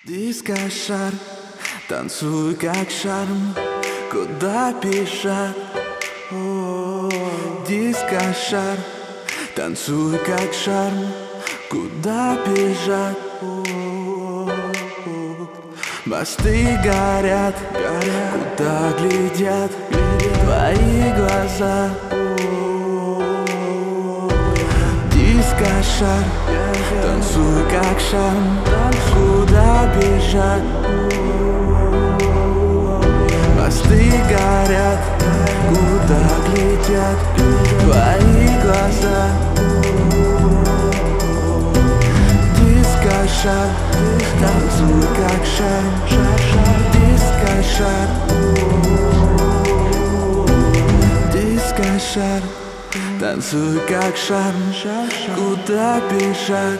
Дискошар, танцуй как шарм, куда бежать? Дискошар, танцуй как шарм, куда бежать? Мосты горят, куда глядят твои глаза? Дискошар, танцуй как шарм, куда бежать? Мосты горят, куда глядят твои глаза? Дискошар, танцуй как шарм, дискошар, дискошар, танцуй как шарм, куда бежать?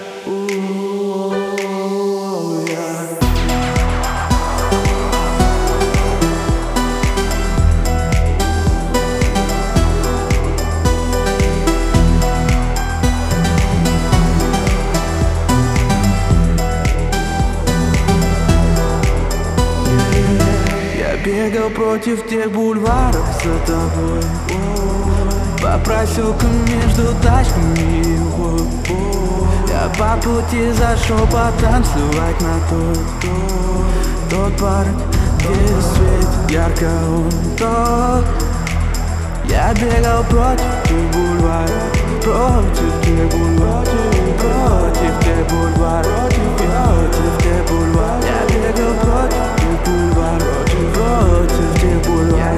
Бегал против тех бульваров за тобой, по проселкам между тачками его. Я по пути зашел потанцевать на тот парк, где светит ярко он тот. Я бегал против тех бульваров, против тех бульваров, против тех бульваров, против тех бульваров. Я бегал против тех бульваров, против тех бульваров.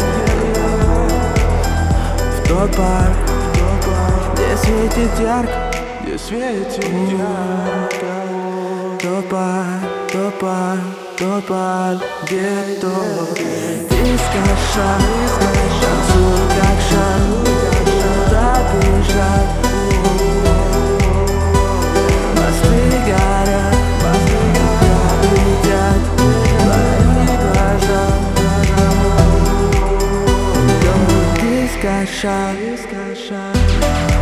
В тот парк, где светит ярко, где светит ярко. Тот парк, где тот дискошар, танцуй как шар, куда бежать? Мосты горят, куда глядят твои глаза? Дискошар,